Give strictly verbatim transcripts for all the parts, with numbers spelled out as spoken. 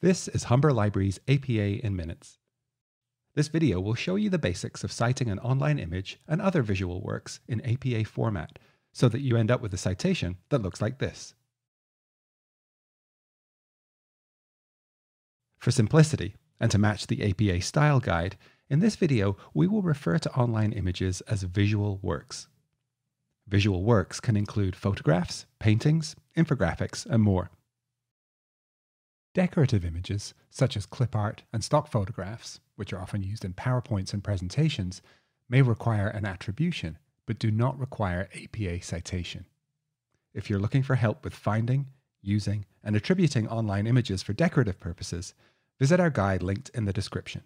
This is Humber Library's A P A in Minutes. This video will show you the basics of citing an online image and other visual works in A P A format so that you end up with a citation that looks like this. For simplicity, and to match the A P A style guide, in this video we will refer to online images as visual works. Visual works can include photographs, paintings, infographics, and more. Decorative images, such as clip art and stock photographs, which are often used in PowerPoints and presentations, may require an attribution, but do not require A P A citation. If you're looking for help with finding, using, and attributing online images for decorative purposes, visit our guide linked in the description.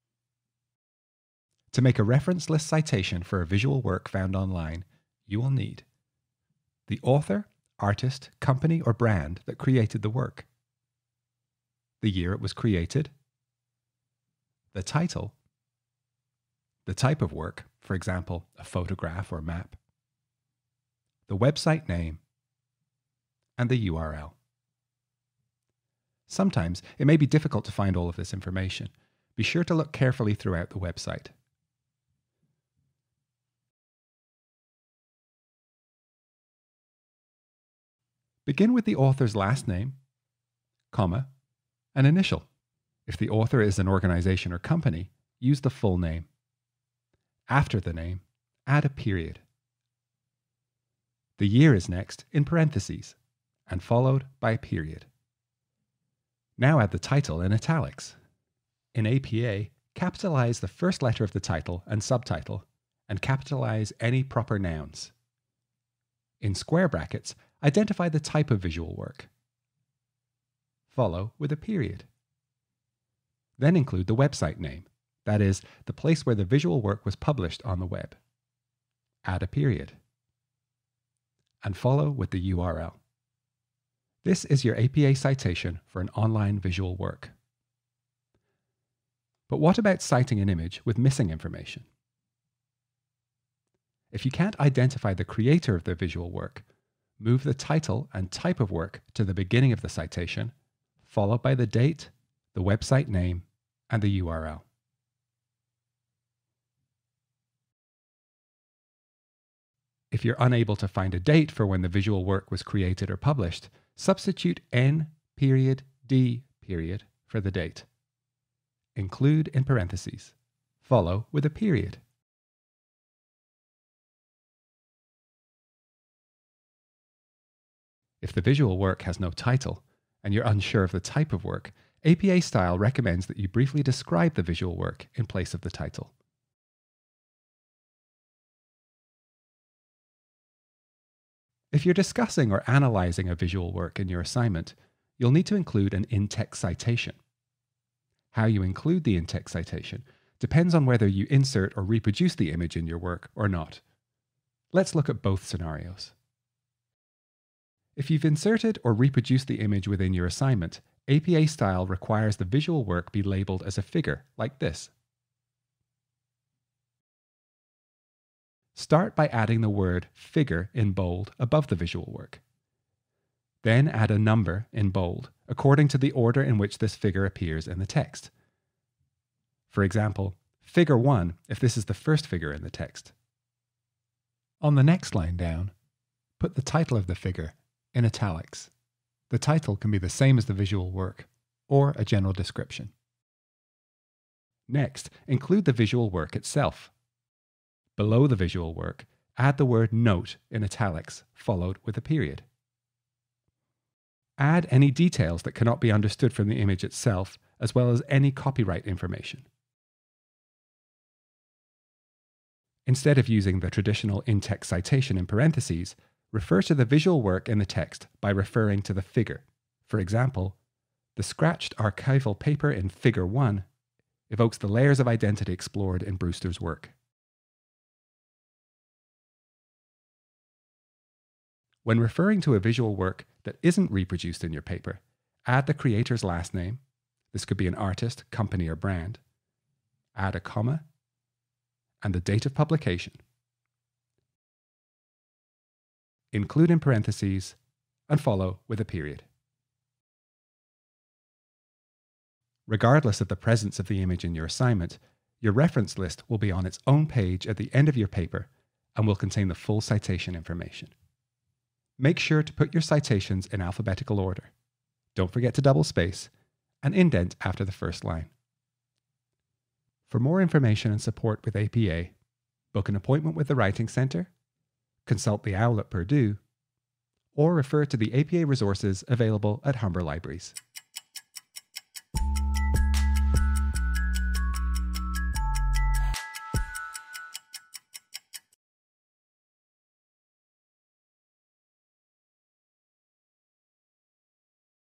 To make a reference list citation for a visual work found online, you will need the author, artist, company, or brand that created the work, the year it was created, the title, the type of work, for example, a photograph or map, the website name, and the U R L. Sometimes it may be difficult to find all of this information. Be sure to look carefully throughout the website. Begin with the author's last name, comma, an initial. If the author is an organization or company, use the full name. After the name, add a period. The year is next in parentheses and followed by a period. Now add the title in italics. In A P A, capitalize the first letter of the title and subtitle and capitalize any proper nouns. In square brackets, identify the type of visual work. Follow with a period. Then include the website name, that is, the place where the visual work was published on the web. Add a period. And follow with the U R L. This is your A P A citation for an online visual work. But what about citing an image with missing information? If you can't identify the creator of the visual work, move the title and type of work to the beginning of the citation, followed by the date, the website name, and the U R L. If you're unable to find a date for when the visual work was created or published, substitute N period D period for the date. Include in parentheses. Follow with a period. If the visual work has no title, and you're unsure of the type of work, A P A style recommends that you briefly describe the visual work in place of the title. If you're discussing or analyzing a visual work in your assignment, you'll need to include an in-text citation. How you include the in-text citation depends on whether you insert or reproduce the image in your work or not. Let's look at both scenarios. If you've inserted or reproduced the image within your assignment, A P A style requires the visual work be labeled as a figure, like this. Start by adding the word figure in bold above the visual work. Then add a number in bold, according to the order in which this figure appears in the text. For example, figure one if this is the first figure in the text. On the next line down, put the title of the figure in italics. The title can be the same as the visual work, or a general description. Next, include the visual work itself. Below the visual work, add the word note in italics, followed with a period. Add any details that cannot be understood from the image itself, as well as any copyright information. Instead of using the traditional in-text citation in parentheses, refer to the visual work in the text by referring to the figure. For example, the scratched archival paper in Figure one evokes the layers of identity explored in Brewster's work. When referring to a visual work that isn't reproduced in your paper, add the creator's last name. This could be an artist, company, or brand. Add a comma and the date of publication. Include in parentheses, and follow with a period. Regardless of the presence of the image in your assignment, your reference list will be on its own page at the end of your paper and will contain the full citation information. Make sure to put your citations in alphabetical order. Don't forget to double space and indent after the first line. For more information and support with A P A, book an appointment with the Writing Centre, consult the OWL at Purdue, or refer to the A P A resources available at Humber Libraries.